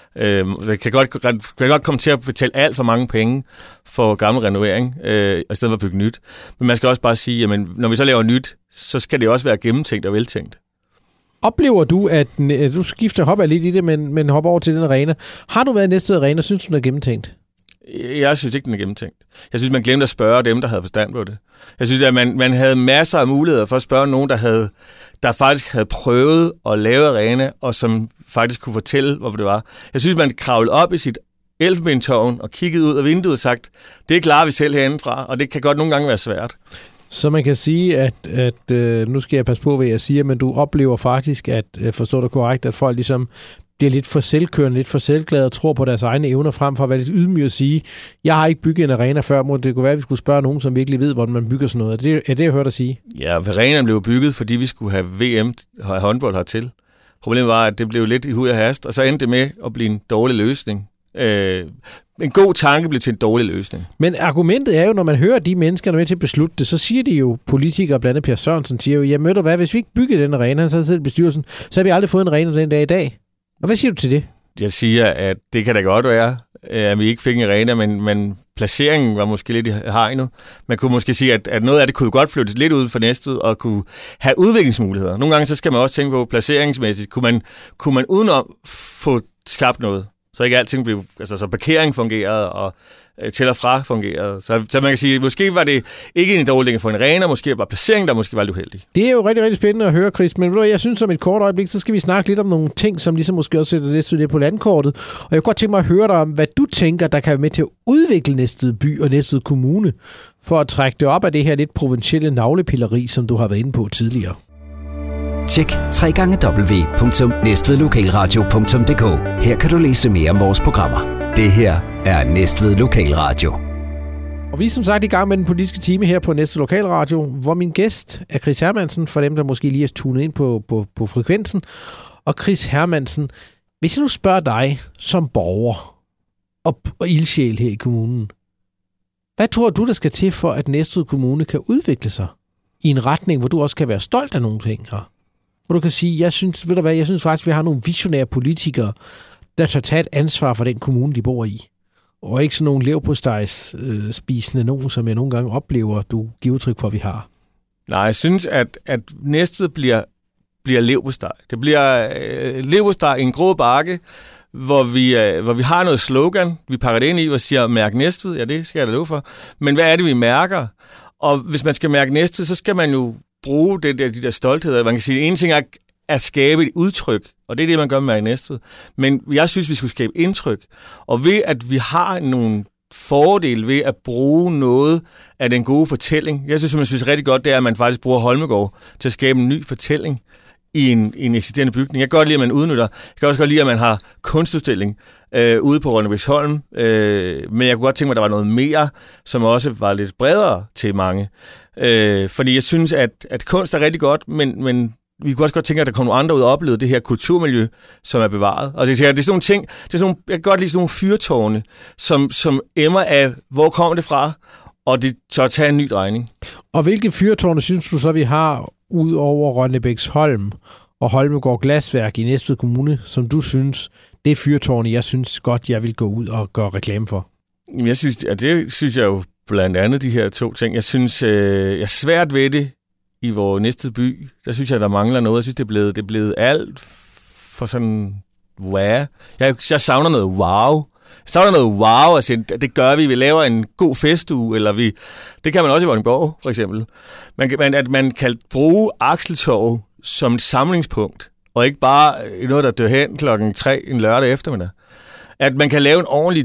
Det kan godt komme til at betale alt for mange penge for gammel renovering, i stedet for at bygge nyt. Men man skal også bare sige, at når vi så laver nyt, så skal det også være gennemtænkt og veltænkt. Oplever du, at du skifter hopper lidt i det, men hopper over til den arena. Har du været i Næstved Arena, synes du, den er gennemtænkt? Jeg synes ikke, den er gennemtænkt. Jeg synes, man glemte at spørge dem, der havde forstand på det. Jeg synes, at man havde masser af muligheder for at spørge nogen, der faktisk havde prøvet at lave arena, og som faktisk kunne fortælle, hvor det var. Jeg synes, man kravlede op i sit elfenbentårn og kiggede ud af vinduet og sagt, det klarer vi selv herindefra, og det kan godt nogle gange være svært. Så man kan sige, at nu skal jeg passe på, hvad jeg siger, men du oplever faktisk, at forstår du korrekt, at folk ligesom bliver lidt for selvkørende, lidt for selvglade og tror på deres egne evner, frem for at være lidt ydmyg og sige, jeg har ikke bygget en arena før, men det kunne være, at vi skulle spørge nogen, som virkelig ved, hvordan man bygger sådan noget. Er det, jeg hørte dig sige? Ja, arenaen blev bygget, fordi vi skulle have VM og håndbold hertil. Problemet var, at det blev lidt i hud og hast, og så endte det med at blive en dårlig løsning. En god tanke blev til en dårlig løsning. Men argumentet er jo, når man hører de mennesker, der er med til at beslutte det, så siger de jo, politikere, blandt andet Per Sørensen, siger jo, jeg møder hvad, hvis vi ikke byggede den arena, han sad selv i bestyrelsen, så har vi aldrig fået en arena den dag i dag. Og hvad siger du til det? Jeg siger, at det kan da godt være, at vi ikke fik en arena, men placeringen var måske lidt i hegnet. Man kunne måske sige, at noget af det kunne godt flyttes lidt ud for Næstved og kunne have udviklingsmuligheder. Nogle gange så skal man også tænke på placeringsmæssigt. Kunne man udenom få skabt noget? Så ikke alting blev, så parkering fungerede, og til og fra fungerede. Så man kan sige, måske var det ikke en dårlig ting for en arena, måske var placeringen der måske var lidt uheldig. Det er jo rigtig, rigtig spændende at høre, Chris, men jeg synes, om et kort øjeblik, så skal vi snakke lidt om nogle ting, som ligesom måske også sætter Næstved lidt på landkortet. Og jeg kunne godt tænke mig at høre dig om, hvad du tænker, der kan være med til at udvikle Næstved by og Næstved Kommune, for at trække det op af det her lidt provincielle navlepilleri, som du har været inde på tidligere. Tjek www.næstvedlokalradio.dk. Her kan du læse mere om vores programmer. Det her er Næstved Lokalradio. Og vi er som sagt i gang med den politiske time her på Næstved Lokalradio, hvor min gæst er Chris Hermansen, for dem, der måske lige er tunet ind på frekvensen. Og Chris Hermansen, hvis jeg nu spørger dig som borger og ildsjæl her i kommunen, hvad tror du, der skal til for, at Næstved Kommune kan udvikle sig i en retning, hvor du også kan være stolt af nogle ting her? Hvor du kan sige, jeg synes faktisk, vi har nogle visionære politikere, der tør tage et ansvar for den kommune, de bor i. Og ikke sådan nogle leverpostejs spisende nogen, som jeg nogle gange oplever, du giver udtryk for, at vi har. Nej, jeg synes, at Næstved bliver leverpostej. Det bliver leverpostej i en grå bakke, hvor vi har noget slogan, vi pakker det ind i, og siger, mærk Næstved. Ja, det skal jeg da love for. Men hvad er det, vi mærker? Og hvis man skal mærke Næstved, så skal man jo bruge de der stoltheder. Man kan sige, at en ting er at skabe et udtryk, og det er det, man gør med Næstved. Men jeg synes, vi skulle skabe indtryk. Og ved, at vi har nogle fordele ved at bruge noget af den gode fortælling. Jeg synes rigtig godt, det er, at man faktisk bruger Holmegaard til at skabe en ny fortælling i en eksisterende bygning. Jeg kan godt lide, at man udnytter. Jeg kan også godt lide, at man har kunstudstilling ude på Rønnebæksholm. Men jeg kunne godt tænke mig, at der var noget mere, som også var lidt bredere til mange. Fordi jeg synes, at kunst er rigtig godt, men vi kunne også godt tænke, at der kommer nogle andre ud og opleve det her kulturmiljø, som er bevaret. Og det er sådan nogle ting, jeg kan godt lide sådan nogle fyrtårne, som emmer af, hvor kommer det fra, og det tør tage en ny drejning. Og hvilke fyrtårne synes du så, vi har ud over Rønnebæksholm og Holmegaard Glasværk i Næstved Kommune, som du synes, det er fyrtårne, jeg synes godt, jeg vil gå ud og gøre reklame for? Det synes jeg jo blandt andet de her to ting. Jeg synes, jeg er svært ved det i vores Næstved by. Der synes jeg, der mangler noget. Jeg synes, det er blevet alt for sådan wow. Jeg savner noget wow. Altså, det gør vi laver en god festuge, eller det kan man også i Vordingborg, for eksempel. At man kan bruge Akseltorv som et samlingspunkt, og ikke bare noget, der dør hen 3:00 en lørdag eftermiddag. At man kan lave en ordentlig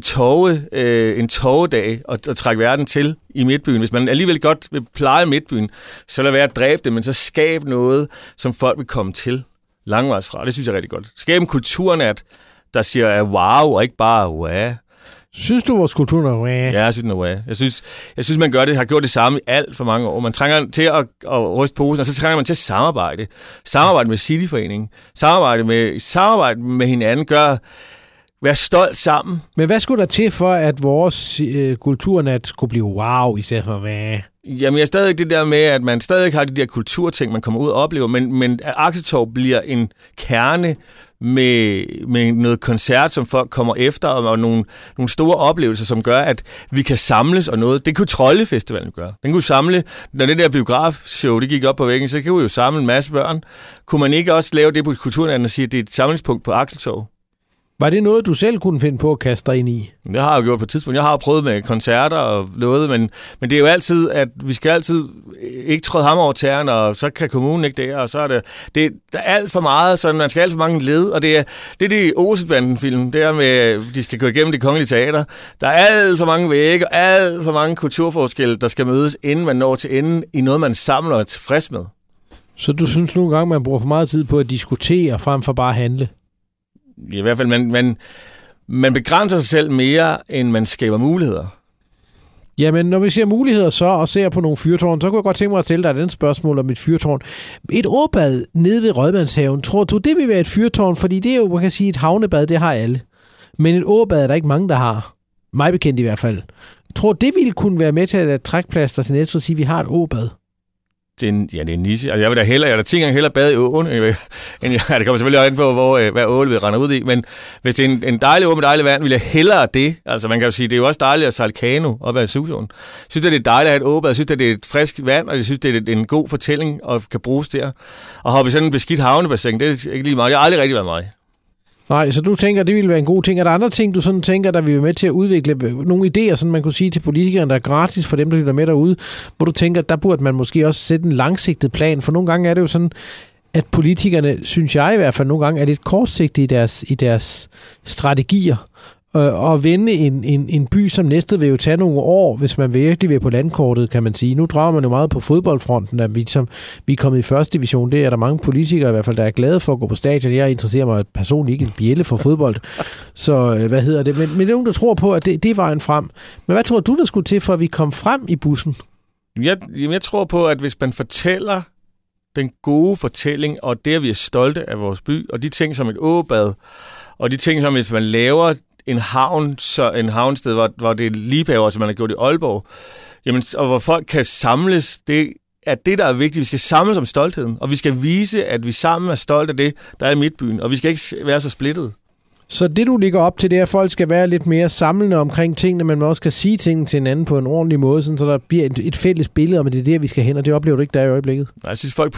en torvedag og trække verden til i Midtbyen. Hvis man alligevel godt vil pleje Midtbyen, så lad være at dræbe det, men så skab noget, som folk vil komme til langvejs fra. Det synes jeg er rigtig godt. Skab en kulturnat, der siger wow, og ikke bare wow. Synes du, vores kultur er wow? Ja, jeg synes, den er wow. Jeg synes, man har gjort det samme i alt for mange år. Man trænger til at ryste posen, og så trænger man til at samarbejde. Samarbejde med Cityforeningen. Samarbejde med hinanden. Være stolt sammen. Men hvad skulle der til for, at vores kulturnat skulle blive wow, i stedet for hvad? Jamen, jeg er stadig det der med, at man stadig har de der kulturting, man kommer ud og oplever, men at Akseltorv bliver en kerne med noget koncert, som folk kommer efter, og nogle store oplevelser, som gør, at vi kan samles og noget. Det kunne Troldefestivalen gøre. Den kunne samle, når det der biografshow, det gik op på væggen, så kan vi jo samle en masse børn. Kunne man ikke også lave det på Kulturnatten og sige, at det er et samlingspunkt på Axeltorv? Var det noget, du selv kunne finde på at kaste dig ind i? Det har jeg jo gjort på et tidspunkt. Jeg har prøvet med koncerter og noget, men det er jo altid, at vi skal altid ikke træde ham over tæerne, og så kan kommunen ikke det, og så er der er alt for meget, så man skal alt for mange led, og det er det Olsen-banden-film, det er med, de skal gå igennem Det Kongelige Teater. Der er alt for mange vægge, og alt for mange kulturforskelle, der skal mødes, inden man når til enden i noget, man samler og er tilfreds med. Så du synes nogle gange, man bruger for meget tid på at diskutere, frem for bare at handle? I hvert fald, man begrænser sig selv mere, end man skaber muligheder. Jamen, når vi ser muligheder så, og ser på nogle fyrtårn, så kunne jeg godt tænke mig at stille dig den spørgsmål om et fyrtårn. Et åbad nede ved Rådmandshaven, tror du, det vil være et fyrtårn? Fordi det er jo, man kan sige, et havnebad, det har alle. Men et åbad er der ikke mange, der har. Mig bekendt i hvert fald. Tror det ville kunne være med til at trække plaster til næste, og sige, at vi har et åbad? Det er en niche. Altså, jeg vil da 10 gange hellere bade i åen, end det kommer selvfølgelig også ind på, hvad ål vi render ud i, men hvis det er en dejlig åen med dejlig vand, vil jeg hellere det. Altså, man kan jo sige, det er jo også dejligt at sejle kano op ad Susåen. Jeg synes, det er dejligt at have et åbad, jeg synes, det er et frisk vand, og jeg synes, det er en god fortælling, og kan bruges der. Og hoppe i sådan en beskidt havnebassin, det er ikke lige meget. Det har aldrig rigtig været mig. Nej, så du tænker, det ville være en god ting. Er der andre ting, du sådan tænker, der vil være med til at udvikle nogle idéer, sådan man kunne sige til politikerne, der er gratis for dem, der lytter med derude, hvor du tænker, der burde man måske også sætte en langsigtet plan, for nogle gange er det jo sådan, at politikerne, synes jeg i hvert fald nogle gange, er lidt kortsigtede i deres strategier. Og vende en by som Næstved vil jo tage nogle år, hvis man virkelig vil på landkortet, kan man sige. Nu drager man jo meget på fodboldfronten, at vi er kommet i første division. Det er der mange politikere i hvert fald, der er glade for at gå på stadion. Jeg interesserer mig personligt ikke en bjælle for fodbold. Så hvad hedder det? Men det er nogen, der tror på, at det er vejen frem. Men hvad tror du, der skulle til, for at vi kom frem i bussen? Jeg tror på, at hvis man fortæller den gode fortælling, og det, at vi er stolte af vores by, og de ting som et åbad, og de ting som, hvis man laver en havnsted, hvor det er liebhaver, som man har gjort i Aalborg, jamen, og hvor folk kan samles, det er det, der er vigtigt. Vi skal samles om stoltheden, og vi skal vise, at vi sammen er stolte af det, der er i midtbyen, og vi skal ikke være så splittet. Så det, du ligger op til, det er, at folk skal være lidt mere samlende omkring tingene, men man også skal sige tingene til hinanden på en ordentlig måde, sådan, så der bliver et fælles billede om, at det er der, vi skal hen, og det oplever du ikke der i øjeblikket. Jeg synes, folk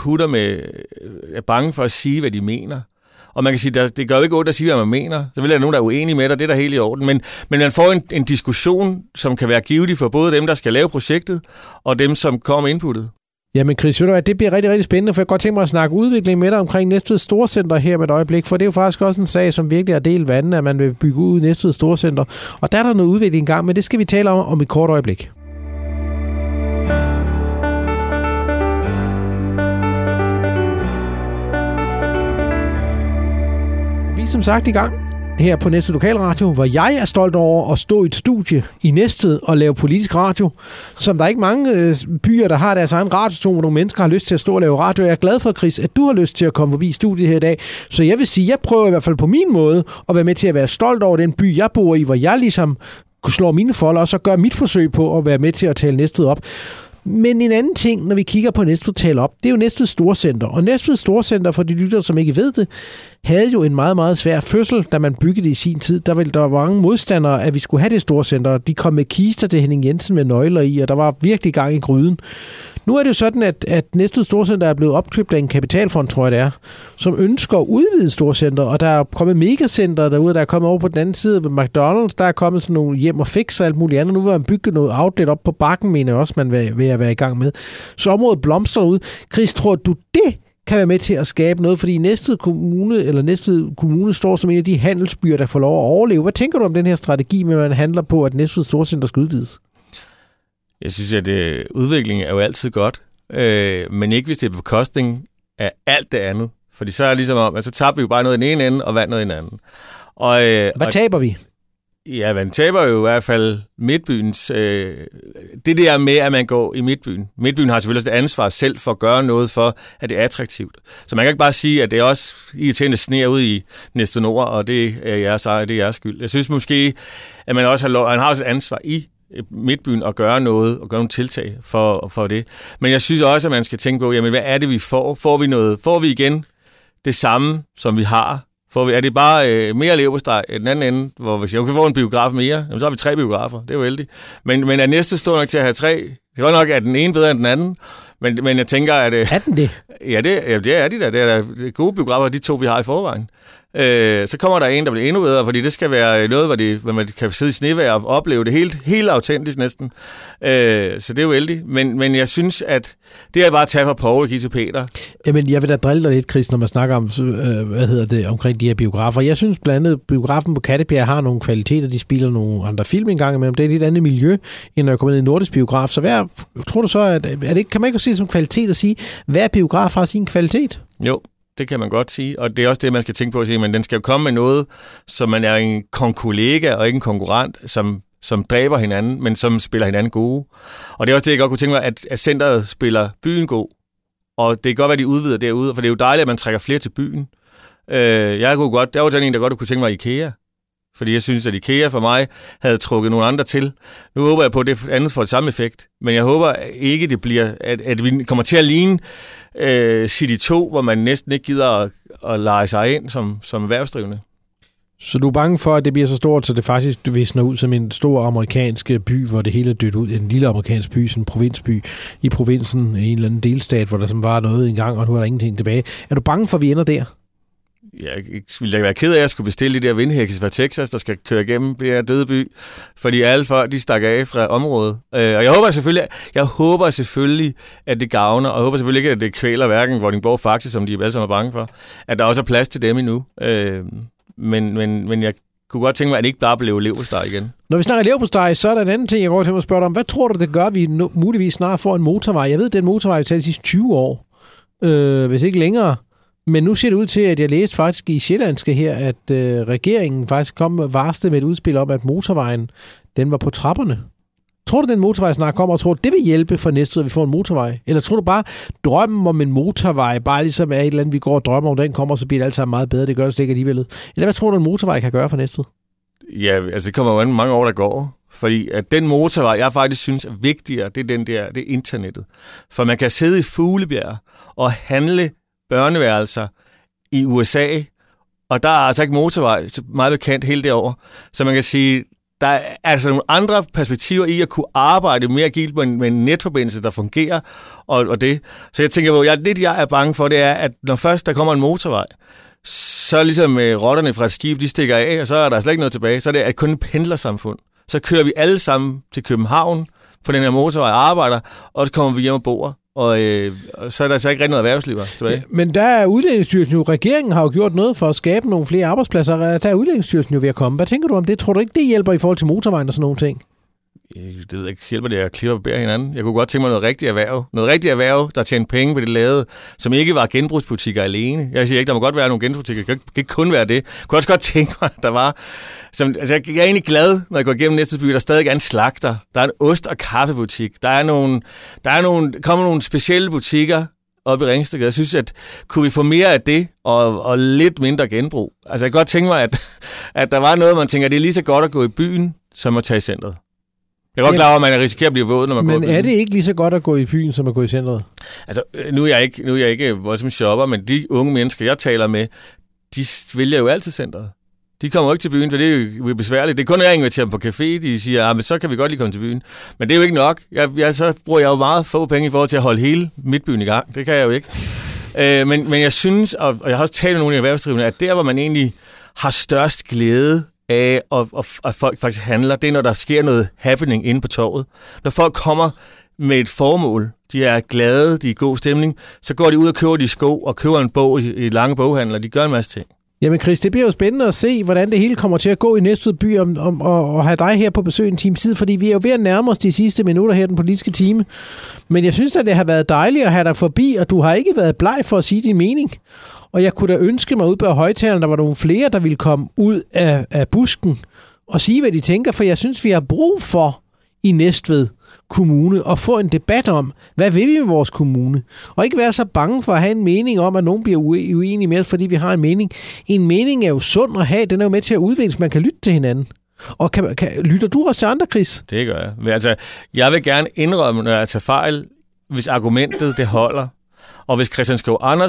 er bange for at sige, hvad de mener. Og man kan sige, det gør jo ikke ondt at sige, hvad man mener. Så vil der nogen, der er uenige med dig, det er der helt i orden. Men man får en diskussion, som kan være givtig for både dem, der skal lave projektet, og dem, som kommer med inputtet. Jamen Chris, det bliver rigtig, rigtig spændende, for jeg kan godt tænke mig at snakke udvikling med dig omkring Næstved Storcenter her med et øjeblik, for det er jo faktisk også en sag, som virkelig er delt vandet, at man vil bygge ud Næstved Storcenter. Og der er der noget udvikling i gang, men det skal vi tale om et kort øjeblik. Vi er som sagt i gang her på Næstved Lokalradio, hvor jeg er stolt over at stå i et studie i Næstved og lave politisk radio, som der er ikke mange byer, der har deres egen radiostation, hvor nogle mennesker har lyst til at stå og lave radio. Jeg er glad for, Chris, at du har lyst til at komme forbi studiet her i dag. Så jeg vil sige, at jeg prøver i hvert fald på min måde at være med til at være stolt over den by, jeg bor i, hvor jeg ligesom slår mine folder, og så gør mit forsøg på at være med til at tale Næstved op. Men en anden ting, når vi kigger på Næstved tale op, det er jo Næstved Storcenter. Og Næstved Storcenter, for de lyttere, som ikke ved det, havde jo en meget, meget svær fødsel, da man byggede det i sin tid. Der var mange modstandere, at vi skulle have det storcenter. De kom med kister til Henning Jensen med nøgler i, og der var virkelig gang i gryden. Nu er det jo sådan, at Næstved Storcenter er blevet opkøbt af en kapitalfond, tror jeg det er, som ønsker at udvide Storcenter, og der er kommet megacenter derude, der er kommet over på den anden side ved McDonald's, der er kommet sådan nogle hjem og fix og alt muligt andet. Nu vil man bygge noget outlet op på bakken, mener jeg også, man vil være i gang med. Så området blomstrer ud. Chris, tror du det kan være med til at skabe noget, fordi Næstved Kommune står som en af de handelsbyer, der får lov at overleve. Hvad tænker du om den her strategi, med at man handler på, at Næstved Storcenter skal udvides? Jeg synes, at udvikling er jo altid godt, men ikke hvis det er på bekostning af alt det andet. Fordi så er det ligesom om, at så taber vi jo bare noget i den ene ende, og vand noget i den anden. Hvad taber vi? Ja, man taber jo i hvert fald midtbyens... det der med, at man går i midtbyen. Midtbyen har selvfølgelig også et ansvar selv for at gøre noget for, at det er attraktivt. Så man kan ikke bare sige, at det er også irriterende sner ud i Næstved Nord, og det er jeres skyld. Jeg synes måske, at man også har også et ansvar i midtbyen at gøre noget og gøre nogle tiltag for det. Men jeg synes også, at man skal tænke på, jamen, hvad er det, vi får? Får vi igen det samme, som vi har Er det bare mere leverpostej i den anden ende, hvor hvis jeg kan få en biograf mere, så har vi 3 biografer. Det er jo heldigt. Men er næste stor nok til at have 3? Det er godt nok, at den ene bedre end den anden. Men jeg tænker, at... Er den det? Ja, det er de der. Det er gode biografer, de 2, vi har i forvejen. Så kommer der en, der bliver endnu bedre, fordi det skal være noget, hvor man kan sidde i snevejr og opleve det helt autentisk næsten. Så det er jo heldigt. Men jeg synes, at det er bare at tage fra Poul og give til Peter. Jamen, jeg vil da drille dig lidt, Chris, når man snakker om, omkring de her biografer. Jeg synes blandt andet, biografen på Kattebjerg har nogle kvaliteter. De spiller nogle andre film en gang imellem. Det er et lidt andet miljø, end når jeg kommer ned i Nordisk Biograf. Så tror du så, at kan man ikke sige som kvalitet at sige, hver biograf har sin kvalitet? Jo. Det kan man godt sige, og det er også det, man skal tænke på at sige, men den skal jo komme med noget, som man er en kollega og ikke en konkurrent, som dræber hinanden, men som spiller hinanden gode. Og det er også det, jeg godt kunne tænke mig, at centret spiller byen god, og det kan godt være, de udvider derude, for det er jo dejligt, at man trækker flere til byen. Der var sådan en, der godt kunne tænke mig IKEA, fordi jeg synes, at IKEA for mig havde trukket nogle andre til. Nu håber jeg på, at det andet får det samme effekt, men jeg håber ikke, det bliver, at vi kommer til at ligne City 2, hvor man næsten ikke gider at lege sig ind som erhvervsdrivende. Så du er bange for, at det bliver så stort, så det faktisk visner ud som en stor amerikansk by, hvor det hele er dødt ud. En lille amerikansk by, sådan en provinsby i provinsen, i en eller anden delstat, hvor der som var noget engang, og nu er der ingenting tilbage. Er du bange for, at vi ender der? Jeg ville da være ked af, at jeg skulle bestille de der vindhækkes fra Texas, der skal køre igennem det her døde by, fordi alle folk, de stak af fra området. Og jeg håber selvfølgelig, at det gavner, og jeg håber selvfølgelig ikke, at det kvæler hverken Vordingborg faktisk, som de alle sammen er bange for, at der også er plads til dem endnu. Men jeg kunne godt tænke mig, at det ikke bare blev leverpostej igen. Når vi snakker leverpostej, så er der en anden ting, jeg godt tænker mig at spørge dig om. Hvad tror du, det gør, at vi muligvis snart får en motorvej? Jeg ved, den motorvej vi tager de sidste 20 år, hvis ikke længere. Men nu ser det ud til, at jeg læste faktisk i Sjællandske her, at regeringen faktisk kom og varslede med et udspil om, at motorvejen, den var på trapperne. Tror du, den motorvej snart kommer, og tror du, det vil hjælpe for Næstved, at vi får en motorvej? Eller tror du bare, drømmen om en motorvej, bare ligesom er et eller andet, vi går og drømmer om, den kommer, så bliver det alt sammen meget bedre, det gør det ikke alligevel? Eller hvad tror du, en motorvej kan gøre for Næstved? Ja, altså det kommer jo an mange år, der går. Fordi at den motorvej, jeg faktisk synes er vigtigere, det er det er internettet. For man kan sidde i Fuglebjerg og handle børneværelser i USA, og der er altså ikke motorvej, meget bekendt hele derovre. Så man kan sige, der er altså nogle andre perspektiver i at kunne arbejde mere agilt med en netforbindelse, der fungerer, og det. Så jeg tænker, jeg er bange for, det er, at når først der kommer en motorvej, så ligesom rotterne fra et skib, de stikker af, og så er der slet ikke noget tilbage. Så er det kun et pendlersamfund. Så kører vi alle sammen til København på den her motorvej og arbejder, og så kommer vi hjem og bor. Og så er der så ikke rigtig noget erhvervsliv tilbage. Ja, men der er Udlændingsstyrelsen jo, regeringen har jo gjort noget for at skabe nogle flere arbejdspladser. Der er Udlændingsstyrelsen jo ved at komme. Hvad tænker du om det? Tror du ikke, det hjælper i forhold til motorvejen og sådan nogle ting? Det ved jeg ikke. Hjælper det at klippe og bære hinanden? Jeg kunne godt tænke mig noget rigtigt erhverv. Noget rigtigt erhverv, der tjener penge på det lavede, som ikke var genbrugsbutikker alene. Jeg siger ikke, der må godt være nogle genbrugsbutikker. Det kan ikke kun være det. Jeg kunne også godt tænke mig, at der var... jeg er egentlig glad, når jeg går igennem Næstved by, der stadig er en slagter. Der er en ost- og kaffebutik. Kommer nogle specielle butikker op i Ringsted. Jeg synes, at kunne vi få mere af det, og lidt mindre genbrug. Altså, jeg kan godt tænke mig, at der var noget, man tænker, det er lige så godt at gå i byen, som at tage i centret. Jeg er godt klar over, at man risikerer at blive våd, når man går i byen. Men er det ikke lige så godt at gå i byen, som at gå i centret? Altså, nu er jeg ikke voldsom shopper, men de unge mennesker, jeg taler med, de vælger jo altid centret. De kommer jo ikke til byen, for det er jo besværligt. Det er kun, at jeg inviterer dem på café, de siger, men så kan vi godt lige komme til byen. Men det er jo ikke nok. Så bruger jeg jo meget få penge i forhold til at holde hele midtbyen i gang. Det kan jeg jo ikke. Men jeg synes, og jeg har også talt med nogle af erhvervsdrivende, at der, hvor man egentlig har størst glæde af, at folk faktisk handler, det er, når der sker noget happening inde på torvet. Når folk kommer med et formål, de er glade, de er i god stemning, så går de ud og køber de sko og køber en bog i lange boghandler. De gør en masse ting. Jamen Chris, det bliver jo spændende at se, hvordan det hele kommer til at gå i Næstved by og have dig her på besøg en times tid, fordi vi er jo ved at nærme os de sidste minutter her den politiske time. Men jeg synes at det har været dejligt at have dig forbi, og du har ikke været bleg for at sige din mening. Og jeg kunne da ønske mig ud på højtalerne, der var nogle flere, der ville komme ud af busken og sige, hvad de tænker, for jeg synes, vi har brug for i Næstved Kommune og få en debat om, hvad vil vi med vores kommune? Og ikke være så bange for at have en mening om, at nogen bliver uenige med os, fordi vi har en mening. En mening er jo sund at have, den er jo med til at udvikle, så man kan lytte til hinanden. Og lytter du også til andre, Chris? Det gør jeg. Men altså, jeg vil gerne indrømme, når jeg tager fejl, hvis argumentet det holder. Og hvis Christian Skov Andersen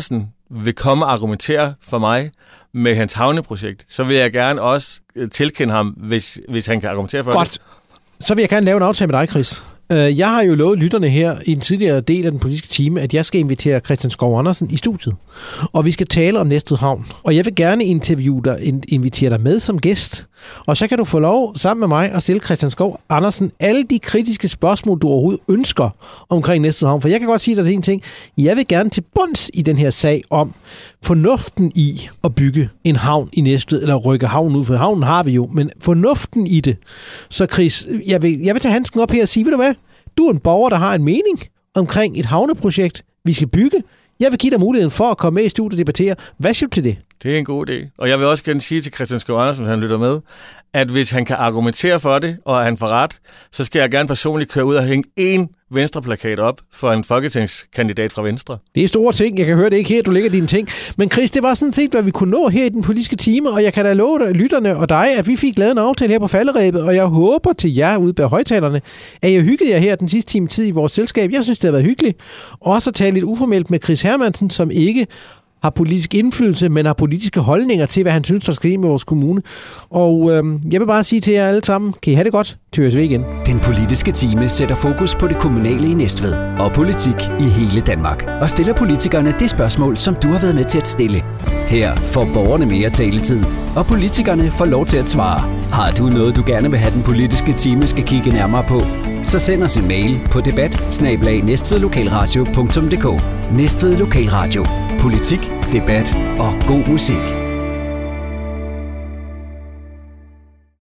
vil komme og argumentere for mig med hans havneprojekt, så vil jeg gerne også tilkende ham, hvis han kan argumentere for Godt. det. Så vil jeg gerne lave en aftale med dig, Chris. Jeg har jo lovet lytterne her i en tidligere del af den politiske time, at jeg skal invitere Christian Skov Andersen i studiet. Og vi skal tale om Næstved Havn. Og jeg vil gerne invitere dig med som gæst. Og så kan du få lov sammen med mig at stille Christian Skov Andersen alle de kritiske spørgsmål, du overhovedet ønsker omkring Næstved Havn. For jeg kan godt sige dig en ting. Jeg vil gerne til bunds i den her sag om fornuften i at bygge en havn i Næstved, eller rykke havnen ud, for havnen har vi jo, men fornuften i det. Så Chris, jeg vil tage handsken op her og sige, ved du hvad? Du er en borger, der har en mening omkring et havneprojekt, vi skal bygge. Jeg vil give dig muligheden for at komme med i studiet og debattere. Hvad siger du til det? Det er en god idé. Og jeg vil også gerne sige til Christian Skov Andersen, hvis han lytter med, at hvis han kan argumentere for det, og han får ret, så skal jeg gerne personligt køre ud og hænge én Venstre-plakat op for en folketingskandidat fra Venstre. Det er store ting. Jeg kan høre det ikke her, du lægger dine ting. Men Chris, det var sådan set, hvad vi kunne nå her i den politiske time, og jeg kan da love dig, lytterne og dig, at vi fik lavet en aftale her på falderebet, og jeg håber til jer ude bag højtalerne, at jeg hyggede jer her den sidste time tid i vores selskab. Jeg synes, det har været hyggeligt. Også at tale lidt uformelt med Chris Hermansen, som ikke har politisk indflydelse, men har politiske holdninger til, hvad han synes, der skal ske med vores kommune. Og jeg vil bare sige til jer alle sammen, kan I have det godt? Til høres vi igen. Den politiske time sætter fokus på det kommunale i Næstved og politik i hele Danmark. Og stiller politikerne det spørgsmål, som du har været med til at stille. Her får borgerne mere taletid, og politikerne får lov til at svare. Har du noget, du gerne vil have den politiske time skal kigge nærmere på? Så send os en mail på debat@næstvedlokalradio.dk. Næstved Lokalradio. Politik, debat og god musik.